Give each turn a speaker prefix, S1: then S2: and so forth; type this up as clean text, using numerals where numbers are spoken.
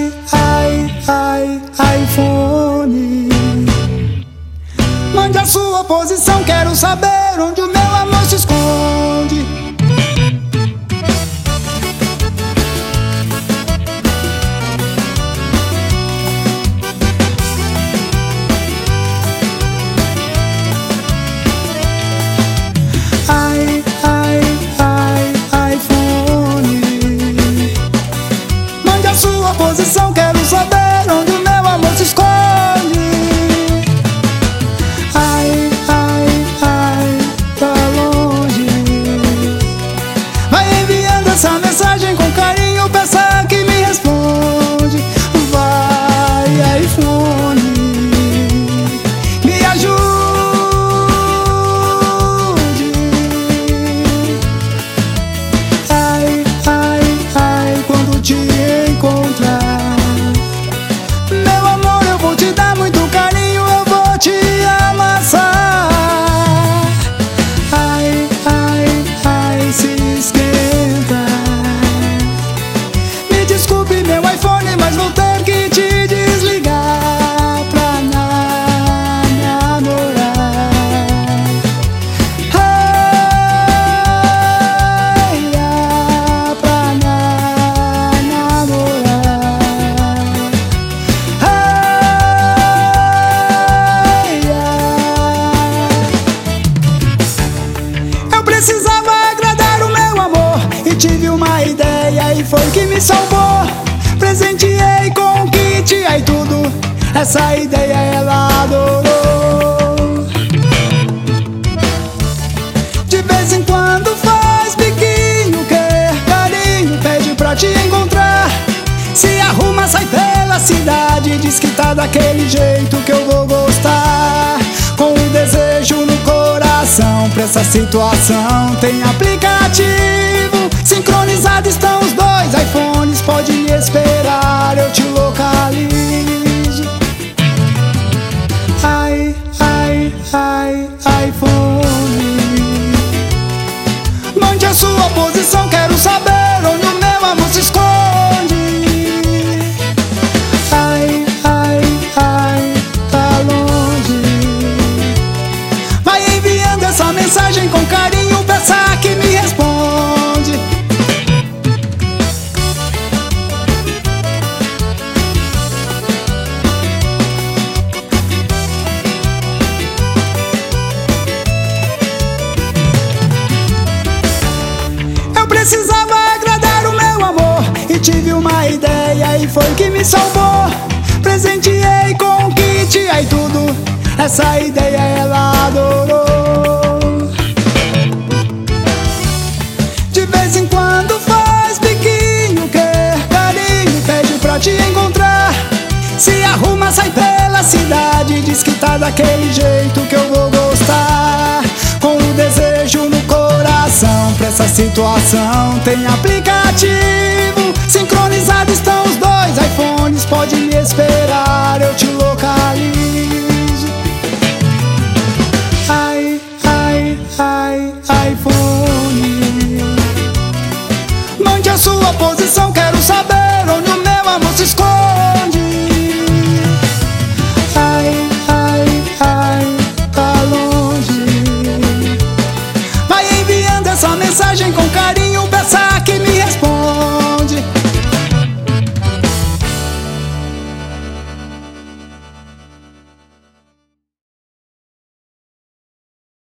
S1: iPhone, mande a sua posição, quero saber onde o meu amor se esconde. iPhone, mande a sua posição, quero saber onde o meu amor se esconde. Tá longe. Vai enviando essa mensagem com carinho, peça que me responde. Vai, iPhone, me ajude. Quando te encontrar, meu amor, eu vou te dar muito carinho, eu vou te amassar. Se esquenta. Me desculpe, meu iPhone, mas vou ter que te desligar pra namorar. Pra eu precisava agradar o meu amor e tive uma ideia e foi que me salvou. Presenteei com um kit, aí tudo, essa ideia ela adorou. De vez em quando faz biquinho, quer carinho, pede pra te encontrar. Se arruma, sai pela cidade, diz que tá daquele jeito que eu vou gostar. Com o desejo no coração, pra essa situação tem aplicativo. Sincronizados estão os dois iPhones, pode me esperar, eu te localizo. iPhone, mande a sua posição, quero saber onde o meu amor se esconde. Tá longe. Vai enviando essa mensagem com carinho, peça que me responde. Eu precisava agradar o meu amor e tive uma ideia e foi que me salvou. Presenteei com um kit, aí tudo, essa ideia ela adorou. De vez em quando faz biquinho, quer carinho, pede pra te encontrar. Se arruma, sai pela cidade, diz que tá daquele jeito que eu vou gostar. Com o desejo no coração, pra essa situação tem aplicativo. Sincronizados estão os dois iPhones, pode me esperar, eu te localizo. iPhone, mande a sua posição,